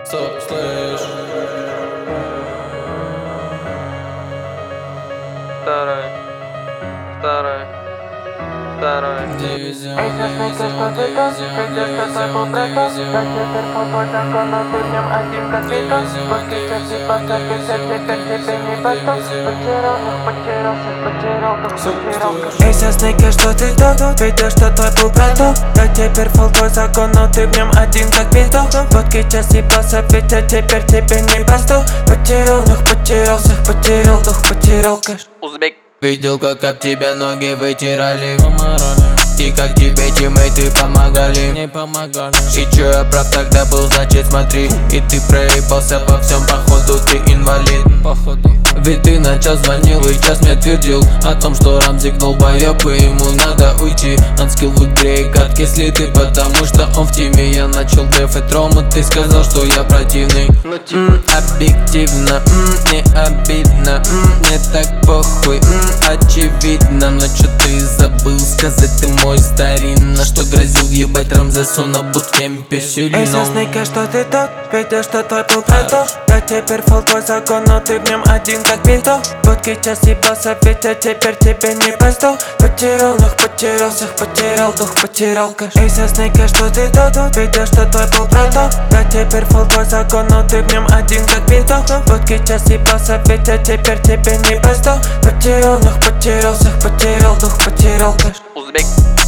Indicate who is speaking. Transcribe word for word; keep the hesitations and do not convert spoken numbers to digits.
Speaker 1: Стоп, слышь.
Speaker 2: Старая, старая, старая.
Speaker 1: Дивизион,
Speaker 3: Эй, сосны, ты что
Speaker 1: дивизион,
Speaker 3: ты тут?
Speaker 1: дивизион,
Speaker 3: Придешь, что твой
Speaker 1: дивизион,
Speaker 3: полбрата. Так
Speaker 1: дивизион.
Speaker 3: теперь по твой закону ты в нем один как бетон. После часы посадился, теперь тебе не потом. Потерял, ну потерял, всех потерял, дух потерял. Эй, сосны, что ты тут? Придешь, что твой полбрата. Так теперь по твой закону ты в нем один как бетон. Водки часы посадился, теперь тебе не посту. Потерял, ну потерял, всех потерял, дух потерял, кэш.
Speaker 2: Узбек.
Speaker 1: Видел, как об тебя ноги вытирали, и как тебе тиммейты помогали.
Speaker 4: Не помогали.
Speaker 1: И чё, я прав тогда был, значит смотри. И ты проебался по всем, походу ты инвалид.
Speaker 4: Походу.
Speaker 1: Ведь ты на час звонил и час мне твердил о том, что Рамзик долбоёб и ему надо уйти. Анскилл в игре и катки слиты, потому что он в теме. Я начал дефать Рому, ты сказал, что я противный. М, объективно, м, не обидно, м, мне так похуй, м, очевидно. Но чё ты забыл сказать, ты мой старина, что грозил ебать Рамзесу на буткемпе
Speaker 3: Эй,
Speaker 1: сильно.
Speaker 3: сосныка, что ты тут? Видишь, что твой был прото. Да теперь фол твой закон, но ты в нем один как бито. Водки час ебался, ведь а теперь тебе не посту. Потерял, ног потерял, всех потерял, дух потерял, кэш. Эй, сосныка, что ты тут? Видишь, что твой был прото. Да теперь фол твой закон, но ты в нем один как бито. Водки час ебался, ведь а теперь тебе не посту. Потерял, ног потерял, всех потерял, дух потерял, кэш.
Speaker 2: Узбек.